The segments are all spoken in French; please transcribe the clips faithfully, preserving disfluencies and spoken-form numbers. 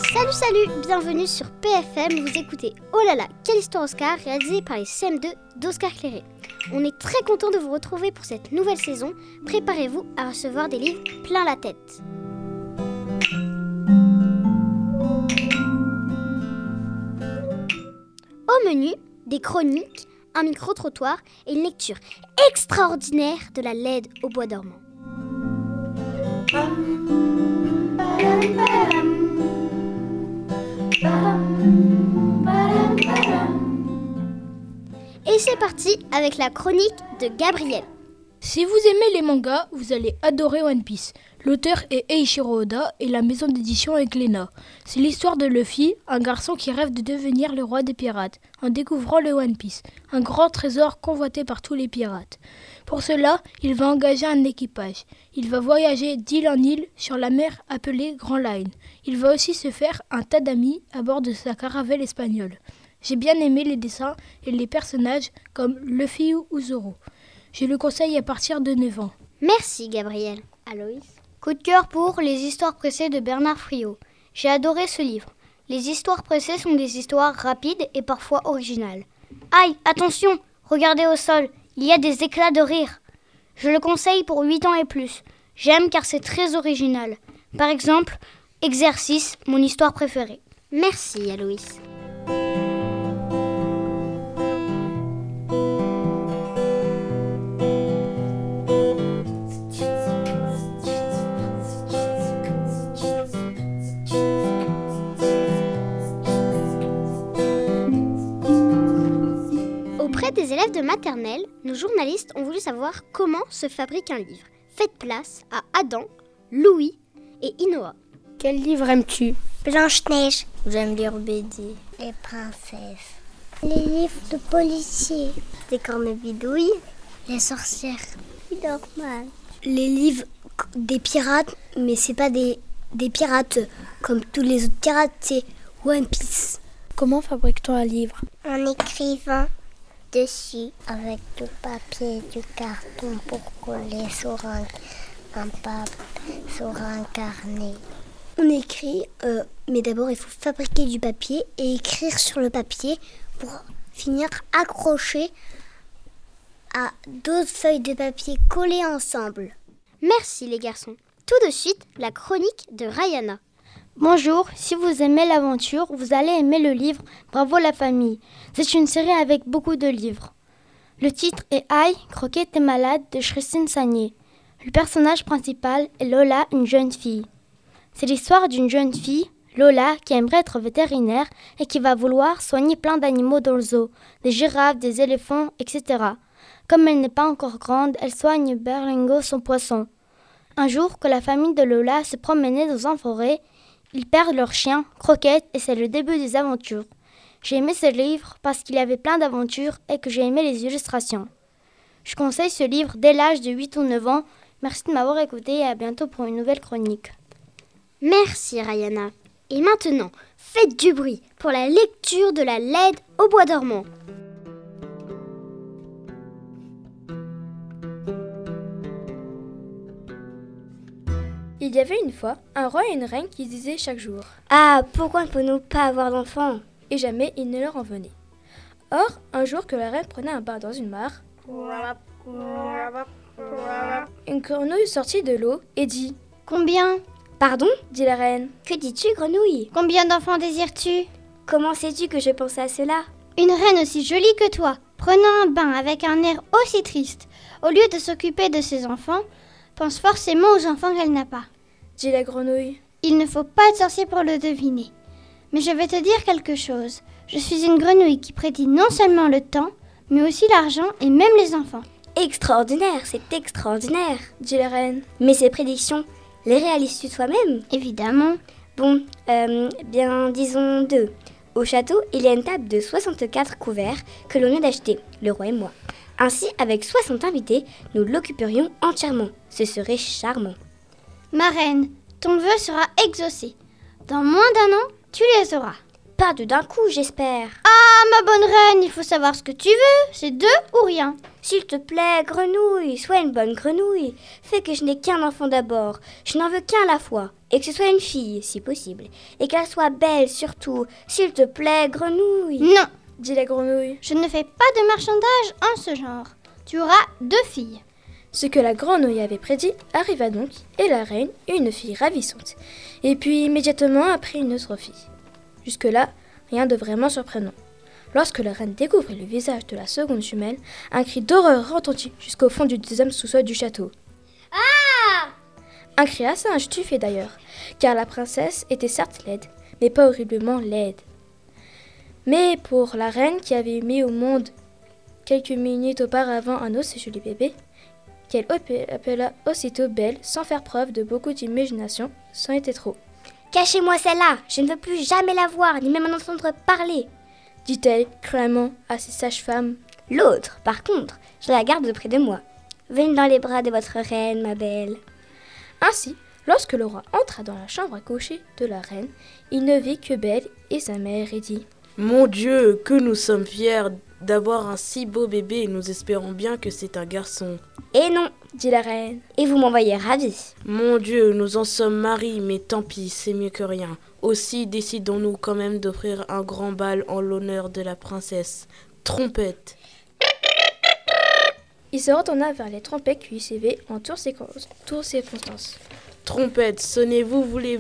Salut salut, bienvenue sur P F M, vous écoutez Oh là là, quelle histoire Oscar, réalisée par les C M deux d'Oscar Cléré. On est très content de vous retrouver pour cette nouvelle saison. Préparez-vous à recevoir des livres plein la tête. Au menu, des chroniques, un micro-trottoir et une lecture extraordinaire de La Laide au bois dormant. Et c'est parti avec la chronique de Gabriel. Si vous aimez les mangas, vous allez adorer One Piece. L'auteur est Eiichiro Oda et la maison d'édition est Glénat. C'est l'histoire de Luffy, un garçon qui rêve de devenir le roi des pirates en découvrant le One Piece, un grand trésor convoité par tous les pirates. Pour cela, il va engager un équipage. Il va voyager d'île en île sur la mer appelée Grand Line. Il va aussi se faire un tas d'amis à bord de sa caravelle espagnole. J'ai bien aimé les dessins et les personnages comme Luffy ou Zoro. Je le conseille à partir de neuf ans. Merci Gabriel. Aloïs. Coup de cœur pour Les histoires pressées de Bernard Friot. J'ai adoré ce livre. Les histoires pressées sont des histoires rapides et parfois originales. Aïe, attention, regardez au sol, il y a des éclats de rire. Je le conseille pour huit ans et plus. J'aime car c'est très original. Par exemple, Exercice, mon histoire préférée. Merci Aloïs. Auprès des élèves de maternelle, nos journalistes ont voulu savoir comment se fabrique un livre. Faites place à Adam, Louis et Inoa. Quel livre aimes-tu ? Blanche-Neige. J'aime lire B D. Les princesses. Les livres de policiers. Des cornets-bidouilles. Les sorcières. Normal. Les livres des pirates, mais c'est pas des, des pirates comme tous les autres pirates, c'est One Piece. Comment fabrique-t-on un livre ? En écrivant dessus avec du papier et du carton pour coller sur un, un papier, sur un carnet. On écrit, euh, mais d'abord il faut fabriquer du papier et écrire sur le papier pour finir accroché à d'autres feuilles de papier collées ensemble. Merci les garçons. Tout de suite, la chronique de Rayana. Bonjour, si vous aimez l'aventure, vous allez aimer le livre Bravo la famille. C'est une série avec beaucoup de livres. Le titre est Aïe, Croquette est malade de Christine Sagné. Le personnage principal est Lola, une jeune fille. C'est l'histoire d'une jeune fille, Lola, qui aimerait être vétérinaire et qui va vouloir soigner plein d'animaux dans le zoo, des girafes, des éléphants, et cetera. Comme elle n'est pas encore grande, elle soigne Berlingo, son poisson. Un jour, que la famille de Lola se promenait dans une forêt, ils perdent leur chien, Croquette, et c'est le début des aventures. J'ai aimé ce livre parce qu'il y avait plein d'aventures et que j'ai aimé les illustrations. Je conseille ce livre dès l'âge de huit ou neuf ans. Merci de m'avoir écouté et à bientôt pour une nouvelle chronique. Merci Rayana. Et maintenant, faites du bruit pour la lecture de La Laide au bois dormant. Il y avait une fois un roi et une reine qui disaient chaque jour « Ah, pourquoi ne peut-on pas avoir d'enfants ?» et jamais il ne leur en venait. Or, un jour que la reine prenait un bain dans une mare, une grenouille sortit de l'eau et dit « Combien ?»« Pardon ?» dit la reine. « Que dis-tu, grenouille ?»« Combien d'enfants désires-tu ?»« Comment sais-tu que je pensais à cela ?»« Une reine aussi jolie que toi, prenant un bain avec un air aussi triste, au lieu de s'occuper de ses enfants, pense forcément aux enfants qu'elle n'a pas. » dit la grenouille. « Il ne faut pas être sorcier pour le deviner. Mais je vais te dire quelque chose. Je suis une grenouille qui prédit non seulement le temps, mais aussi l'argent et même les enfants. » Extraordinaire, c'est extraordinaire, dit la reine. Mais ces prédictions, les réalises-tu toi-même ? Évidemment. Bon, euh, bien disons deux. Au château, il y a une table de soixante-quatre couverts que l'on vient d'acheter, le roi et moi. Ainsi, avec soixante invités, nous l'occuperions entièrement. Ce serait charmant. Ma reine, ton vœu sera exaucé. Dans moins d'un an, tu les auras. Pas de d'un coup, j'espère. Ah, ma bonne reine, il faut savoir ce que tu veux. C'est deux ou rien. S'il te plaît, grenouille, sois une bonne grenouille. Fais que je n'ai qu'un enfant d'abord. Je n'en veux qu'un à la fois. Et que ce soit une fille, si possible. Et qu'elle soit belle surtout. S'il te plaît, grenouille. Non, dit la grenouille. je ne fais pas de marchandage en ce genre. Tu auras deux filles. Ce que la grenouille avait prédit arriva donc, et la reine eut une fille ravissante. Et puis immédiatement après une autre fille. Jusque-là, rien de vraiment surprenant. Lorsque la reine découvrit le visage de la seconde jumelle, un cri d'horreur retentit jusqu'au fond du deuxième sous-sol du château. Ah! Un cri assez injustifié d'ailleurs, car la princesse était certes laide, mais pas horriblement laide. Mais pour la reine qui avait mis au monde quelques minutes auparavant un aussi joli bébé, qu'elle appela aussitôt belle sans faire preuve de beaucoup d'imagination, c'en était trop. « Cachez-moi celle-là, je ne veux plus jamais la voir, ni même en entendre parler !» dit-elle cruellement à ses sages-femmes. L'autre, par contre, je la garde près de moi. Venez dans les bras de votre reine, ma belle. Ainsi, lorsque le roi entra dans la chambre à coucher de la reine, il ne vit que Belle et sa mère et dit « Mon Dieu, que nous sommes fiers d'avoir un si beau bébé et nous espérons bien que c'est un garçon. » Et non, dit la reine. Et vous m'envoyez ravie. Mon Dieu, nous en sommes maris, mais tant pis, c'est mieux que rien. Aussi décidons-nous quand même d'offrir un grand bal en l'honneur de la princesse. Trompette. Il se retourna vers les trompettes qui suivaient en toutes circonstances. Trompette, sonnez-vous, voulez-vous ?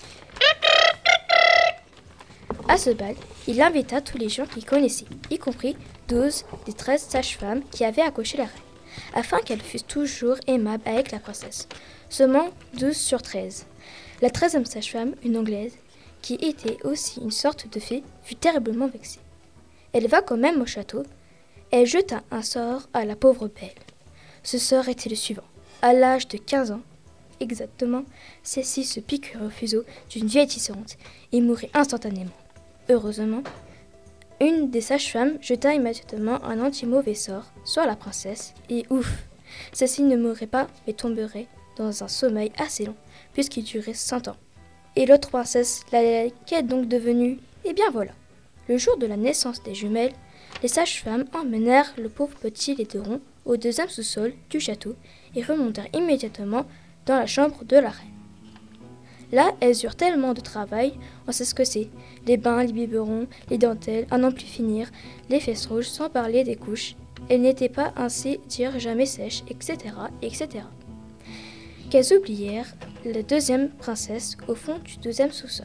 À ce bal, il invita tous les gens qu'il connaissait, y compris douze des treize sages-femmes qui avaient accouché la reine, afin qu'elle fût toujours aimable avec la princesse. Seulement douze sur treize. La treizième sage-femme, une Anglaise, qui était aussi une sorte de fée, fut terriblement vexée. Elle va quand même au château. Elle jeta un sort à la pauvre Belle. Ce sort était le suivant. À l'âge de quinze ans, exactement, celle-ci se piqûra au fuseau d'une vieille tisserande et mourut instantanément. Heureusement, une des sages-femmes jeta immédiatement un anti-mauvais sort sur la princesse et ouf, celle-ci ne mourrait pas mais tomberait dans un sommeil assez long puisqu'il durait cent ans. Et l'autre princesse, la qu'est donc devenue? Eh bien voilà. Le jour de la naissance des jumelles, les sages-femmes emmenèrent le pauvre petit Laideron au deuxième sous-sol du château et remontèrent immédiatement dans la chambre de la reine. Là, elles eurent tellement de travail, on sait ce que c'est. Les bains, les biberons, les dentelles, à n'en plus finir, les fesses rouges, sans parler des couches. Elles n'étaient pas ainsi dire jamais sèches, et cetera, et cetera. Qu'elles oublièrent la deuxième princesse au fond du deuxième sous-sol.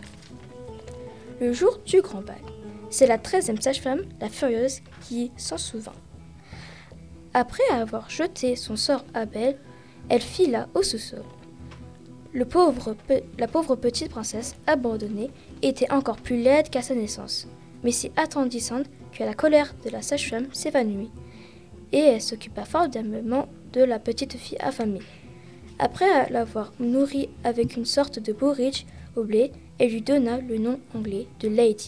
Le jour du grand bal, c'est la treizième sage-femme, la furieuse, qui s'en souvint. Après avoir jeté son sort à Belle, elle fila au sous-sol. Le pauvre pe- la pauvre petite princesse, abandonnée, était encore plus laide qu'à sa naissance, mais si attendrissante que la colère de la sage-femme s'évanouit, et elle s'occupa formidablement de la petite fille affamée. Après l'avoir nourrie avec une sorte de porridge au blé, elle lui donna le nom anglais de Lady.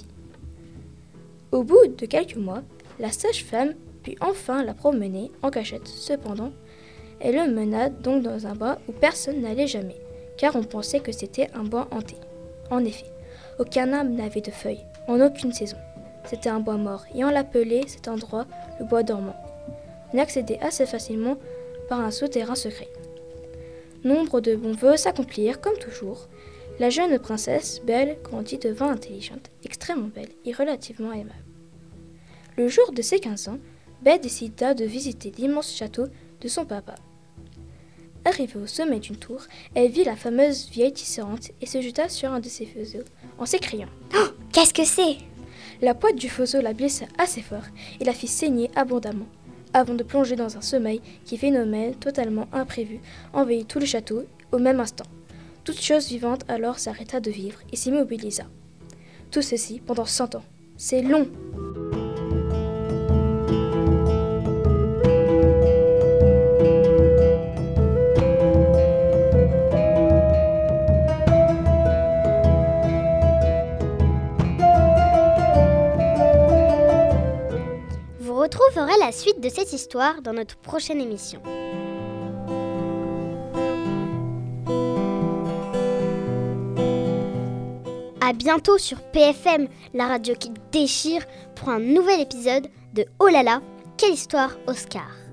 Au bout de quelques mois, la sage-femme put enfin la promener en cachette. Cependant, elle le mena donc dans un bois où personne n'allait jamais, car on pensait que c'était un bois hanté. En effet, aucun arbre n'avait de feuilles, en aucune saison. C'était un bois mort, et on l'appelait cet endroit le bois dormant. On y accédait assez facilement par un souterrain secret. Nombre de bons vœux s'accomplirent comme toujours. La jeune princesse, Belle, grandit, devint intelligente, extrêmement belle et relativement aimable. Le jour de ses quinze ans, Belle décida de visiter l'immense château de son papa. Arrivée au sommet d'une tour, elle vit la fameuse vieille tisserande et se jeta sur un de ses fuseaux en s'écriant « Oh, qu'est-ce que c'est ?» La pointe du fuseau la blessa assez fort et la fit saigner abondamment, avant de plonger dans un sommeil qui, phénomène totalement imprévu, envahit tout le château au même instant. Toute chose vivante alors s'arrêta de vivre et s'immobilisa. Tout ceci pendant cent ans. C'est long. Vous retrouverez la suite de cette histoire dans notre prochaine émission. À bientôt sur P F M, la radio qui déchire, pour un nouvel épisode de Oh là là, quelle histoire Oscar.